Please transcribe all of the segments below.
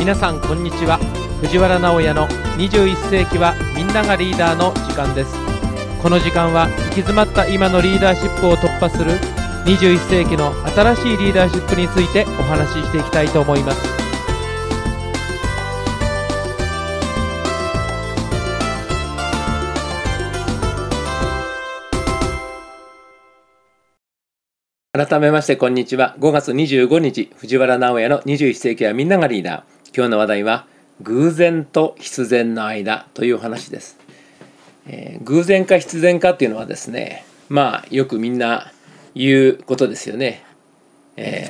皆さんこんにちは。藤原直哉の21世紀はみんながリーダーの時間です。この時間は行き詰まった今のリーダーシップを突破する21世紀の新しいリーダーシップについてお話ししていきたいと思います。改めましてこんにちは。5月25日藤原直哉の21世紀はみんながリーダー。今日の話題は偶然と必然の間という話です。偶然か必然かっていうのはですね、よくみんな言うことですよね。一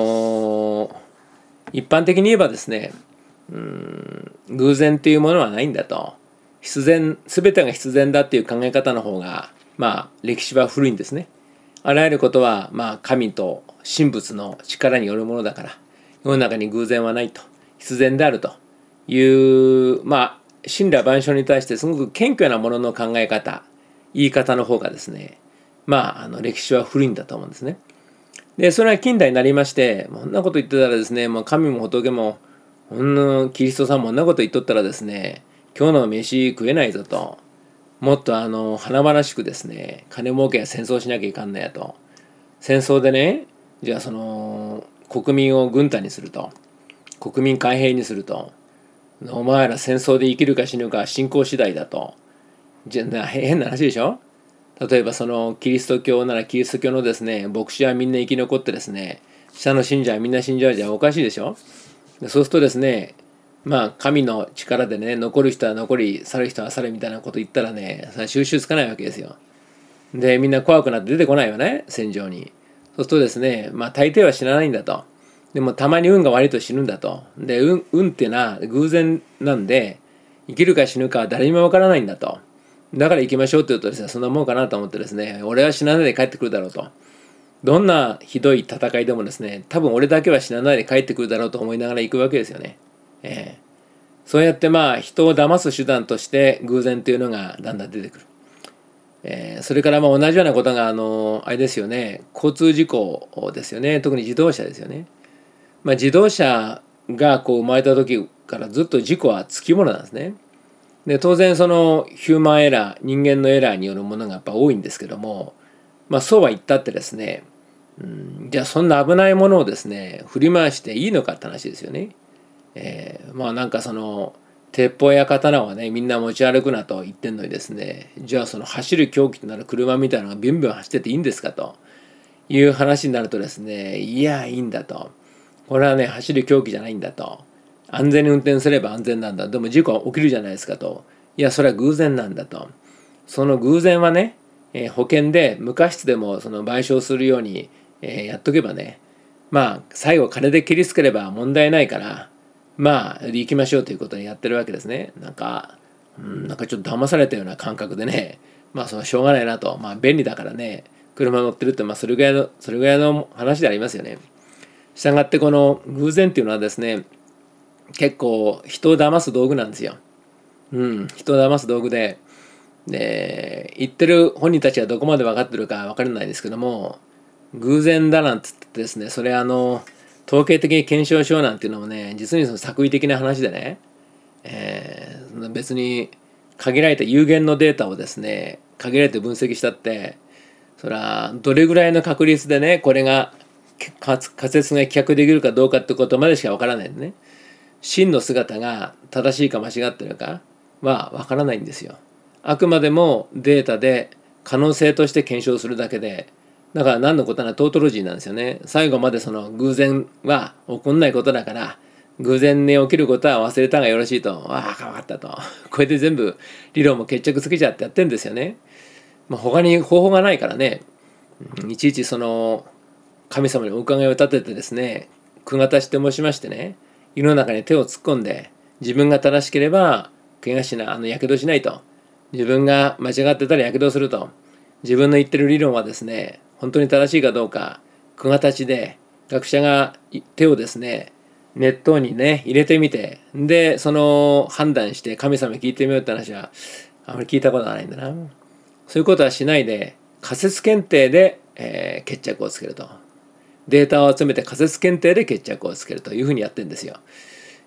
般的に言えばですね、偶然っていうものはないんだと、必然、全てが必然だっていう考え方の方が歴史は古いんですね。あらゆることは神と神仏の力によるものだから、世の中に偶然はないと、必然であるという神羅万象に対してすごく謙虚なものの考え方、言い方の方がですね、歴史は古いんだと思うんですね。でそれは近代になりまして、こんなこと言ってたらですね、神も仏もキリストさんもこんなこと言っとったらですね、今日の飯食えないぞと、もっと華々しくですね、金儲けや戦争しなきゃいかんのやと、戦争でね、じゃあその国民を軍隊にすると、国民海兵にすると、お前ら戦争で生きるか死ぬか信仰次第だと、じゃあ変な話でしょ。例えばそのキリスト教ならキリスト教のですね、牧師はみんな生き残ってですね、下の信者はみんな死んじゃうじゃおかしいでしょ。そうするとですね、神の力でね、残る人は残り去る人は去るみたいなこと言ったらね、それは収拾つかないわけですよ。でみんな怖くなって出てこないよね、戦場に。そうするとですね、大抵は死なないんだと。でもたまに運が悪いと死ぬんだと。で運っていうのは偶然なんで、生きるか死ぬかは誰にもわからないんだと。だから行きましょうって言うとですね、そんなもんかなと思ってですね、俺は死なないで帰ってくるだろうと。どんなひどい戦いでもですね、多分俺だけは死なないで帰ってくるだろうと思いながら行くわけですよね。そうやって人を騙す手段として偶然というのがだんだん出てくる。それから同じようなことがあれですよね、交通事故ですよね。特に自動車ですよね。自動車が生まれた時からずっと事故はつきものなんですね。で当然そのヒューマンエラー、人間のエラーによるものがやっぱ多いんですけども、そうは言ったってですね、じゃあそんな危ないものをですね振り回していいのかって話ですよね。その鉄砲や刀はね、みんな持ち歩くなと言ってんのにですね、じゃあその走る凶器となる車みたいなのがビュンビュン走ってていいんですかという話になるとですね、いやいいんだと、これはね走る凶器じゃないんだと、安全に運転すれば安全なんだ、でも事故は起きるじゃないですかと、いやそれは偶然なんだと。その偶然はね、保険で無過失でもその賠償するように、やっとけばね、最後金で切りつければ問題ないから、行きましょうということにやってるわけですね。なんかちょっと騙されたような感覚でね、そのしょうがないなと、便利だからね車乗ってるって、それぐらいの話でありますよね。したがってこの偶然っていうのはですね、結構人を騙す道具なんですよ。人を騙す道具で、言ってる本人たちはどこまで分かってるか分からないですけども、偶然だなんつってですね、それ統計的に検証しようなんていうのもね、実にその作為的な話でね、別に限られた有限のデータをですね、限られて分析したって、それはどれぐらいの確率でね、これが仮説が棄却できるかどうかってことまでしか分からないんでね、真の姿が正しいか間違ってるかは分からないんですよ。あくまでもデータで可能性として検証するだけで、だから何のことならトートロジーなんですよね。最後までその偶然は起こんないことだから、偶然に起きることは忘れたがよろしいと、分かったと、これで全部理論も決着つけちゃってやってんですよね。他に方法がないからね、いちいちその神様にお伺いを立ててですね、句方して申しましてね、世の中に手を突っ込んで、自分が正しければ怪我しなやけどしないと、自分が間違ってたらやけどすると、自分の言ってる理論はですね本当に正しいかどうか句形で学者が手をですね熱湯にね入れてみて、でその判断して神様に聞いてみようって話はあまり聞いたことがないんだな。そういうことはしないで仮説検定で、決着をつけると、データを集めて仮説検定で決着をつけるというふうにやってるんですよ。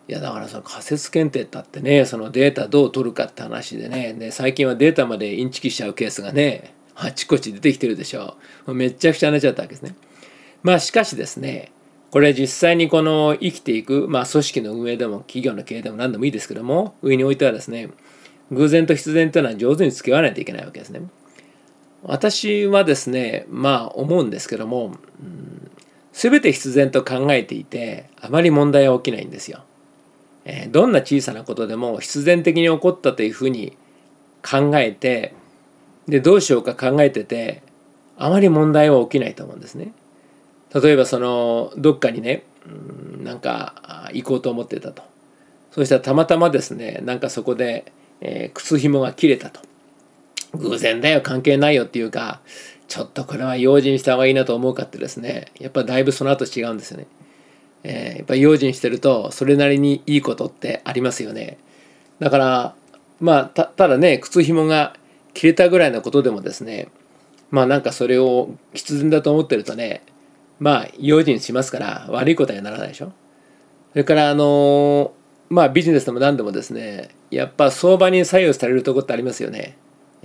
いやだからその仮説検定だってね、そのデータどう取るかって話でね、で最近はデータまでインチキしちゃうケースがねあちこち出てきてるでしょう。めっちゃくちゃになっちゃったわけですね。まあしかしですね、これ実際にこの生きていく、まあ、組織の運営でも企業の経営でも何でもいいですけども、上においてはですね、偶然と必然というのは上手に付き合わないといけないわけですね。私はですね、まあ思うんですけども、全て必然と考えていてあまり問題は起きないんですよ。どんな小さなことでも必然的に起こったというふうに考えて、でどうしようか考えててあまり問題は起きないと思うんですね。例えばそのどっかにね、なんか行こうと思ってたと。そしたらたまたまですね、なんかそこで、靴紐が切れたと。偶然だよ、関係ないよっていうか、ちょっとこれは用心した方がいいなと思うかってですね、やっぱだいぶその後違うんですよね。やっぱり用心してるとそれなりにいいことってありますよね。だからまあ ただね、靴紐が切れたぐらいのことでもですね、まあなんかそれを必然だと思ってるとね、まあ用心しますから悪いことにはならないでしょ。それからまあビジネスでも何でもですね、やっぱ相場に左右されるところってありますよね。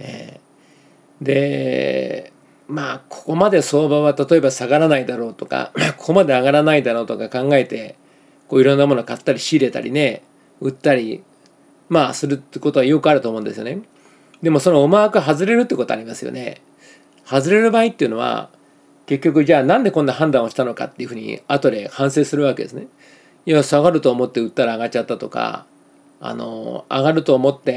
でまあここまで相場は例えば下がらないだろうとかここまで上がらないだろうとか考えてこういろんなものを買ったり仕入れたりね、売ったりまあするってことはよくあると思うんですよね。でもその思惑外れるってことありますよね。外れる場合っていうのは結局じゃあなんでこんな判断をしたのかっていうふうに後で反省するわけですね。いや下がると思って売ったら上がっちゃったとか、上がると思って、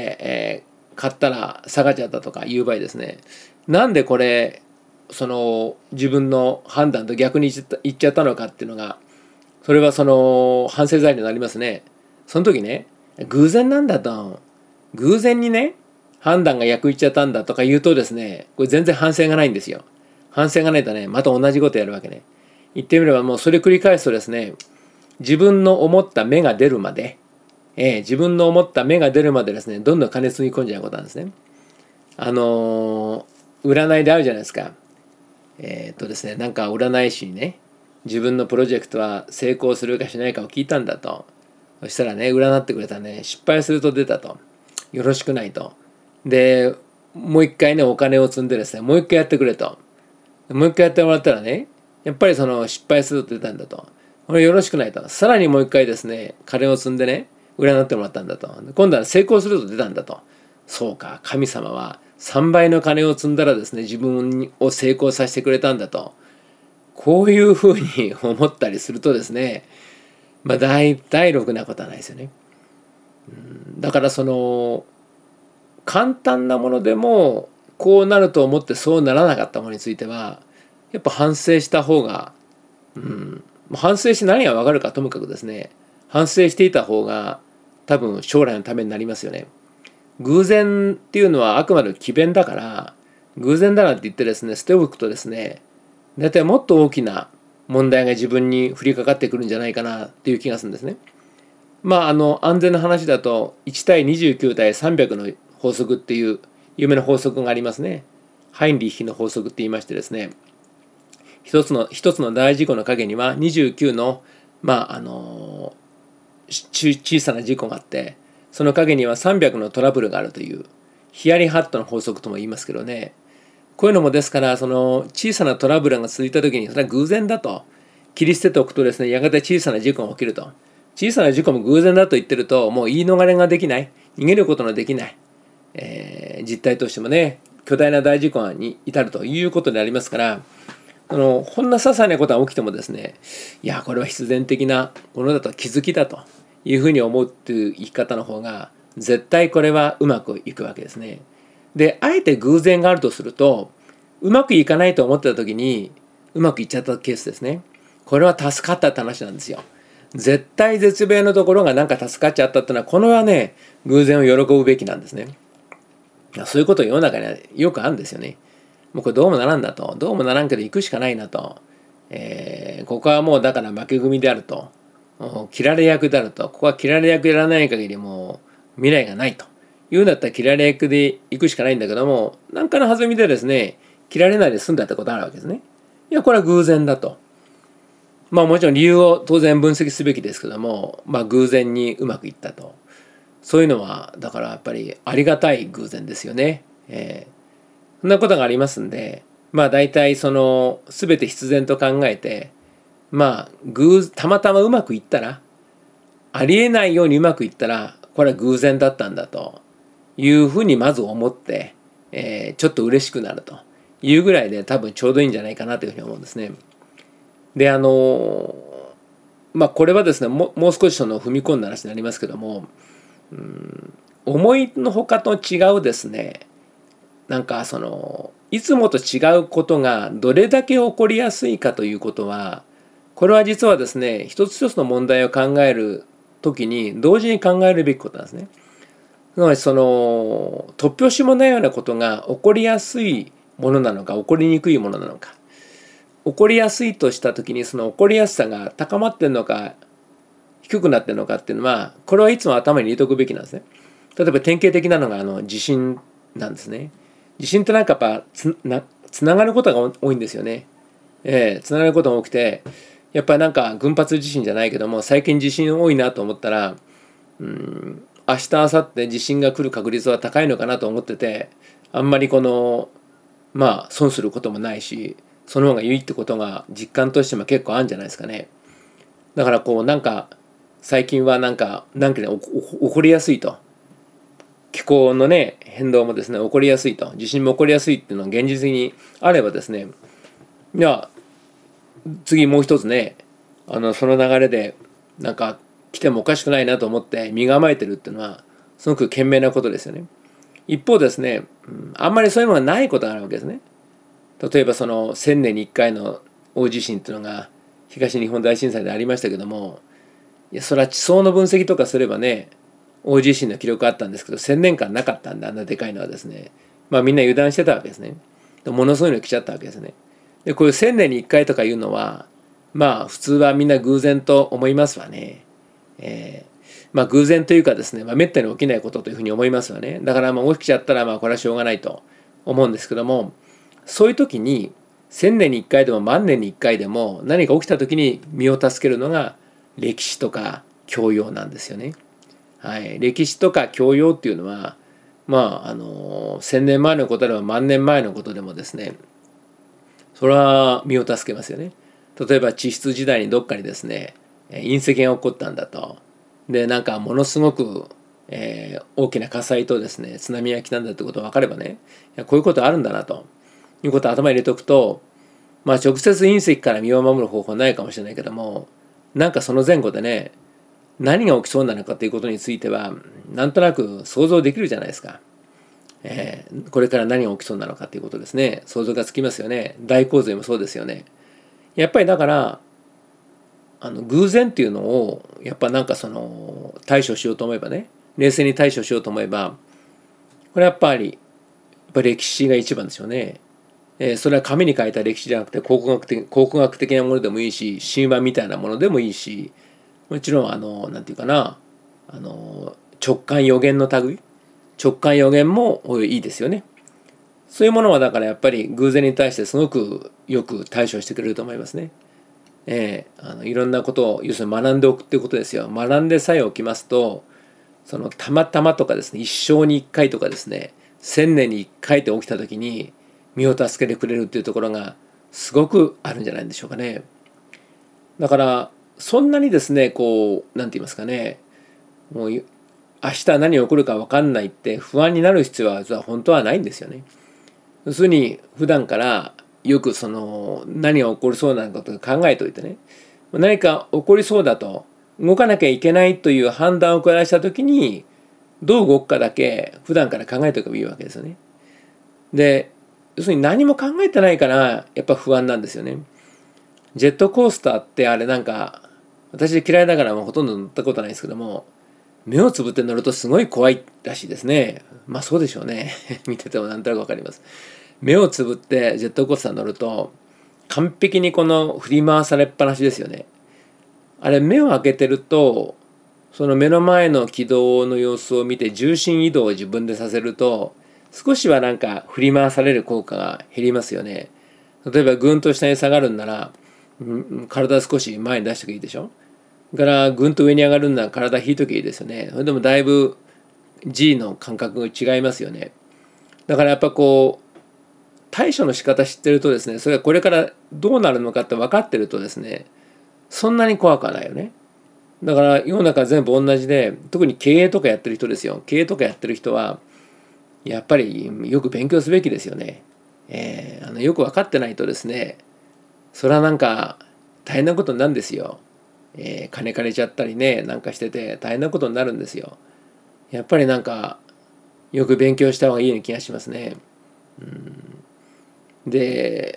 買ったら下がっちゃったとかいう場合ですね、なんでこれその自分の判断と逆に言っちゃったのかっていうのが、それはその反省材料になりますね。その時ね、偶然なんだと、偶然にね判断が逆いっちゃったんだとか言うとですね、これ全然反省がないんですよ。反省がないとね、また同じことやるわけね。言ってみればもうそれ繰り返すとですね、自分の思った芽が出るまで、自分の思った芽が出るまでですね、どんどん金つぎ込んじゃうことなんですね。占いであるじゃないですか。ですね、なんか占い師にね、自分のプロジェクトは成功するかしないかを聞いたんだと。そしたらね、占ってくれたね、失敗すると出たと。よろしくないと。で、もう一回ね、お金を積んでですね、もう一回やってくれと。もう一回やってもらったらね、やっぱりその失敗すると出たんだと。これよろしくないと。さらにもう一回ですね、金を積んでね、占ってもらったんだと。今度は成功すると出たんだと。そうか、神様は3倍の金を積んだらですね、自分を成功させてくれたんだと。こういうふうに思ったりするとですね、まあ大体ろくなことはないですよね。だからその簡単なものでもこうなると思ってそうならなかったものについてはやっぱ反省した方が、反省して何が分かるかともかくですね、反省していた方が多分将来のためになりますよね。偶然っていうのはあくまで詭弁だから、偶然だなんて言ってですね捨ておくとですね、大体もっと大きな問題が自分に降りかかってくるんじゃないかなっていう気がするんですね。まあ安全な話だと1対29対300の法則っていう有名な法則がありますね。ハインリッヒの法則って言いましてですね、一つの大事故の陰には29の小さな事故があって、その陰には300のトラブルがあるというヒヤリハットの法則とも言いますけどね。こういうのもですから、その小さなトラブルが続いた時にそれは偶然だと切り捨てておくとですね、やがて小さな事故が起きると。小さな事故も偶然だと言ってるともう言い逃れができない、逃げることのできない、実態としてもね巨大な大事故に至るということでありますから、ほんな些細なことが起きてもですね、いやこれは必然的なものだと、気づきだというふうに思うっていう生き方の方が絶対これはうまくいくわけですね。であえて偶然があるとすると、うまくいかないと思ってた時にうまくいっちゃったケースですね。これは助かったって話なんですよ。絶対絶命のところがなんか助かっちゃったっていうのは、これはね偶然を喜ぶべきなんですね。そういうこと世の中にはよくあるんですよね。もうこれどうもならんだと、どうもならんけど行くしかないなと、ここはもうだから負け組であると、切られ役であると、ここは切られ役やらない限りもう未来がないというんだったら切られ役で行くしかないんだけども、何かの弾みでですね切られないで済んだってことあるわけですね。いやこれは偶然だと。 もちろん理由を当然分析すべきですけども、偶然にうまくいったと。そういうのはだからやっぱりありがたい偶然ですよね。そんなことがありますんで、大体その全て必然と考えて、たまたまうまくいったら、ありえないようにうまくいったら、これは偶然だったんだというふうにまず思って、ちょっと嬉しくなるというぐらいで多分ちょうどいいんじゃないかなというふうに思うんですね。でこれはですね、もう少しその踏み込んだ話になりますけども、思いのほかと違うですね、いつもと違うことがどれだけ起こりやすいかということは、これは実はですね、一つ一つの問題を考えるときに同時に考えるべきことなんですね。つまり突拍子もないようなことが起こりやすいものなのか起こりにくいものなのか、起こりやすいとしたときにその起こりやすさが高まってるのか低くなってるのかっていうのは、これはいつも頭に入れておくべきなんですね。例えば典型的なのが地震なんですね。地震ってやっぱつながることが多いんですよね。つながることが多くて、やっぱり群発地震じゃないけども、最近地震多いなと思ったら、明日明後日地震が来る確率は高いのかなと思ってて、あんまり損することもないし、その方がいいってことが実感としても結構あるんじゃないですかね。だから最近は起こりやすいと、気候のね変動もですね起こりやすいと、地震も起こりやすいっていうのが現実にあればですね、次もう一つね、その流れで来てもおかしくないなと思って身構えてるっていうのはすごく賢明なことですよね。一方ですね、あんまりそういうのがないことがあるわけですね。例えば1000年に1回の大地震っていうのが東日本大震災でありましたけども、それは地層の分析とかすればね、大地震の記録あったんですけど、1000年間なかったんで、あんなでかいのはですね、みんな油断してたわけですね。ものすごいの来ちゃったわけですね。でこういう1000年に1回とかいうのは普通はみんな偶然と思いますわね。偶然というかですね、めったに起きないことというふうに思いますわね。だから起きちゃったらこれはしょうがないと思うんですけども、そういう時に1000年に1回でも万年に1回でも何か起きた時に身を助けるのが歴史とか教養なんですよね。歴史とか教養っていうのは1000年前のことでも万年前のことでもですね、それは身を助けますよね。例えば地質時代にどっかにですね隕石が起こったんだと、でものすごく、大きな火災とですね津波が来たんだってことが分かればね、こういうことあるんだなということを頭に入れておくと、直接隕石から身を守る方法はないかもしれないけども、その前後でね何が起きそうなのかということについてはなんとなく想像できるじゃないですか。これから何が起きそうなのかということですね、想像がつきますよね。大洪水もそうですよね。やっぱりだから偶然っていうのをやっぱ対処しようと思えばね、冷静に対処しようと思えば、これやっぱり歴史が一番ですよね。それは紙に書いた歴史じゃなくて考古学的なものでもいいし、神話みたいなものでもいいし、もちろんなんていうかな、直感予言の類、直感予言もいいですよね。そういうものはだからやっぱり偶然に対してすごくよく対処してくれると思いますね。いろんなことを要するに学んでおくっていうことですよ。学んでさえおきますと、たまたまとかですね、一生に一回とかですね、1000年に一回って起きた時に身を助けてくれるっていうところがすごくあるんじゃないんでしょうかね。だからそんなにですねなんて言いますかね、もう明日何が起こるか分かんないって不安になる必要は本当はないんですよね。要するに普段からよく何が起こりそうなことを考えておいてね、何か起こりそうだと動かなきゃいけないという判断を下した時にどう動くかだけ普段から考えておけばいいわけですよね。で要するに何も考えてないからやっぱ不安なんですよね。ジェットコースターってあれ私嫌いだからほとんど乗ったことないですけども、目をつぶって乗るとすごい怖いらしいですね。そうでしょうね見ててもなんとなくわかります。目をつぶってジェットコースター乗ると完璧に振り回されっぱなしですよね。あれ目を開けてるとその目の前の軌道の様子を見て重心移動を自分でさせると少しは振り回される効果が減りますよね。例えばぐんと下に下がるんなら体少し前に出しておけばいいでしょ。からぐんと上に上がるんなら体引いとけばいいですよね。それでもだいぶ G の感覚が違いますよね。だからやっぱこう対処の仕方知ってるとですね、それがこれからどうなるのかって分かってるとですね、そんなに怖くはないよね。だから世の中全部同じで、特に経営とかやってる人ですよ。経営とかやってる人はやっぱりよく勉強すべきですよね。よく分かってないとですね、それはなんか大変なことになるんですよ。金借りちゃったりね、なんかしてて大変なことになるんですよ。やっぱりなんかよく勉強した方がいいような気がしますね。で、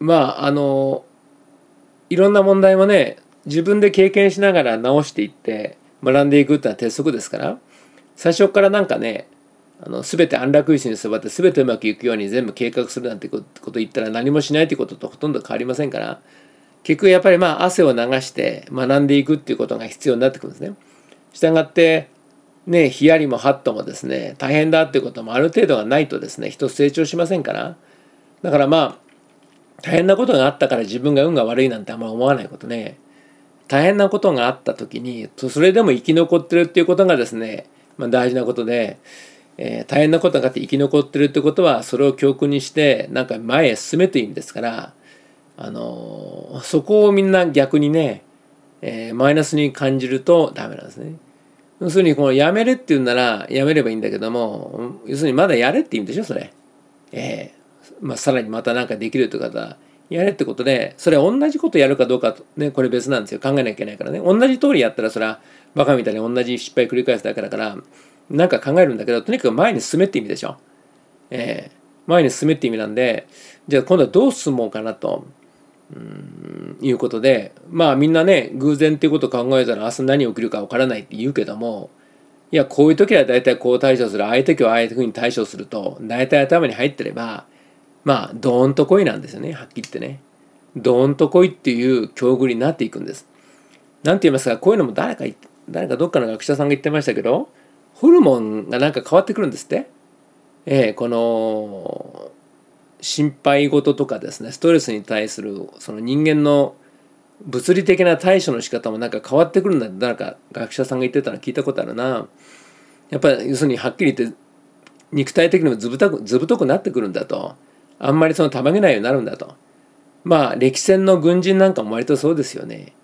いろんな問題もね、自分で経験しながら直していって学んでいくってのは鉄則ですから、最初からなんかね、全て安楽椅子に座って全てうまくいくように全部計画するなんてこと言ったら何もしないということとほとんど変わりませんから、結局やっぱり汗を流して学んでいくっていうことが必要になってくるんですね。したがってね、ヒヤリもハットもですね、大変だっていうこともある程度がないとですね、人成長しませんから。だから大変なことがあったから自分が運が悪いなんてあんまり思わないことね。大変なことがあった時にそれでも生き残ってるっていうことがですね、大事なことで、大変なことがあって生き残ってるってことはそれを教訓にしてなんか前へ進めという意味ですから、そこをみんな逆にね、マイナスに感じるとダメなんですね。要するにこのやめれって言うならやめればいいんだけども、要するにまだやれって言うんでしょそれ。さらにまた何かできるという方やれってことで、それ同じことやるかどうかとね、これ別なんですよ。考えなきゃいけないからね。同じ通りやったらそれはバカみたいに同じ失敗繰り返すだけだからなんか考えるんだけど、とにかく前に進めって意味でしょ。前に進めって意味なんで、じゃあ今度はどう進もうかなということで、みんなね、偶然っていうことを考えたら明日何起きるか分からないって言うけども、いやこういう時は大体こう対処する、ああいう時はああいうふうに対処すると大体頭に入ってればどーんと来いなんですよね。はっきり言ってね、どーんと来いっていう境遇になっていくんです。なんて言いますか、こういうのも誰かどっかの学者さんが言ってましたけど、ホルモンがなんか変わってくるんですって。この心配事とかですね、ストレスに対するその人間の物理的な対処の仕方もなんか変わってくるんだって誰か学者さんが言ってたの聞いたことあるな。やっぱり要するにはっきり言って肉体的にもずぶとくなってくるんだと。あんまりそのたまげないようになるんだと。歴戦の軍人なんかも割とそうですよね。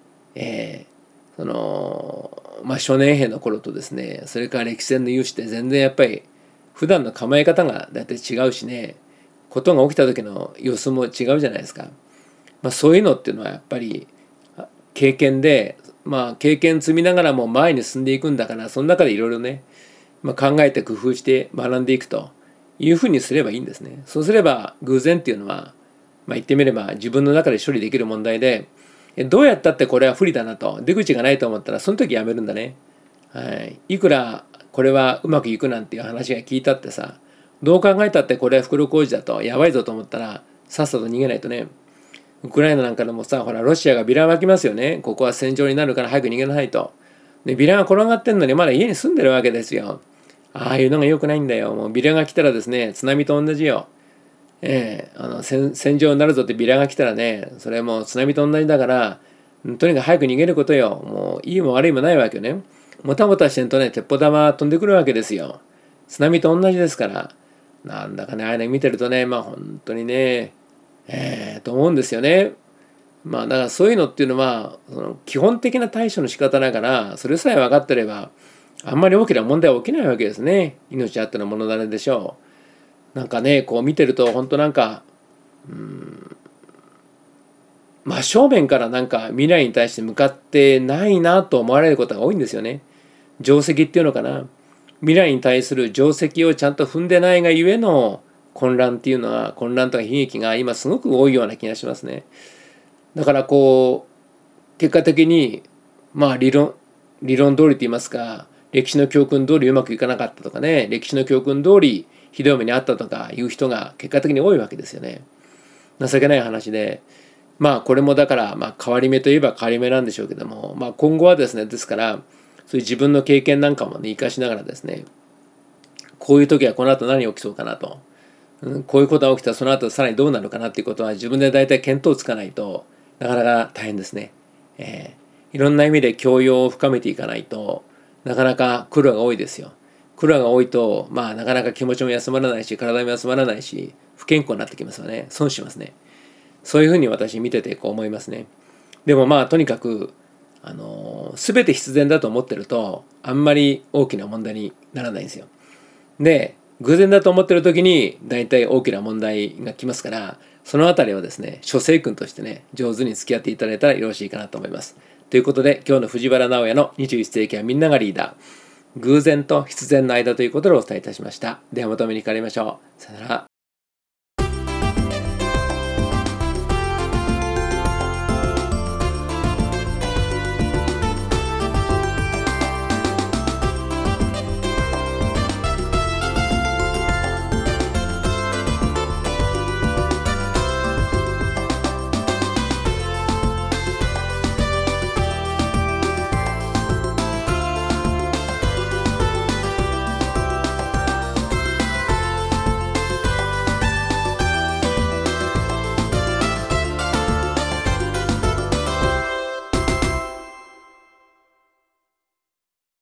初年兵の頃とですね、それから歴戦の勇士って全然やっぱり普段の構え方がだいたい違うしね、ことが起きた時の様子も違うじゃないですか。そういうのっていうのはやっぱり経験で、経験積みながらも前に進んでいくんだから、その中でいろいろね、考えて工夫して学んでいくというふうにすればいいんですね。そうすれば偶然っていうのは、言ってみれば自分の中で処理できる問題で、どうやったってこれは不利だなと、出口がないと思ったらその時やめるんだね。いくらこれはうまくいくなんていう話が聞いたってさ、どう考えたってこれは袋小路だとやばいぞと思ったらさっさと逃げないとね。ウクライナなんかでもさ、ほらロシアがビラまきますよね。ここは戦場になるから早く逃げなさいと。でビラが転がってんのにまだ家に住んでるわけですよ。ああいうのが良くないんだよ。もうビラが来たらですね、津波と同じよ。戦場になるぞってビラが来たらね、それはもう津波と同じだから、とにかく早く逃げることよ。もういいも悪いもないわけよね。もたもたしてんとね、鉄砲玉飛んでくるわけですよ。津波と同じですから。なんだかね、あれ見てるとね、本当にね、と思うんですよね。だからそういうのっていうのは、その基本的な対処の仕方だから、それさえ分かってれば、あんまり大きな問題は起きないわけですね。命あっての物だねでしょう。なんかね、こう見てると本当なんか真正面からなんか未来に対して向かってないなと思われることが多いんですよね。定石っていうのかな。未来に対する定石をちゃんと踏んでないがゆえの混乱っていうのは、混乱とか悲劇が今すごく多いような気がしますね。だからこう結果的に理論通りと言いますか、歴史の教訓通りうまくいかなかったとかね、歴史の教訓通りひどい目にあったとかいう人が結果的に多いわけですよね。情けない話で、これもだから変わり目といえば変わり目なんでしょうけども、今後はですね、ですからそういう自分の経験なんかもね生かしながらですね、こういう時はこの後何起きそうかなと、こういうことが起きたらその後さらにどうなるかなっていうことは自分で大体見当つかないとなかなか大変ですね。いろんな意味で教養を深めていかないとなかなか苦労が多いですよ。苦労が多いとなかなか気持ちも休まらないし体も休まらないし不健康になってきますよね。損しますね。そういうふうに私見てて思いますね。でもとにかく全て必然だと思ってるとあんまり大きな問題にならないんですよ。で偶然だと思ってる時に大体大きな問題が来ますから、そのあたりをですね諸生君としてね上手に付き合っていただいたらよろしいかなと思います。ということで今日の藤原直哉の21世紀はみんながリーダー、偶然と必然の間ということでお伝えいたしました。ではまとめに変わりましょう。さよなら。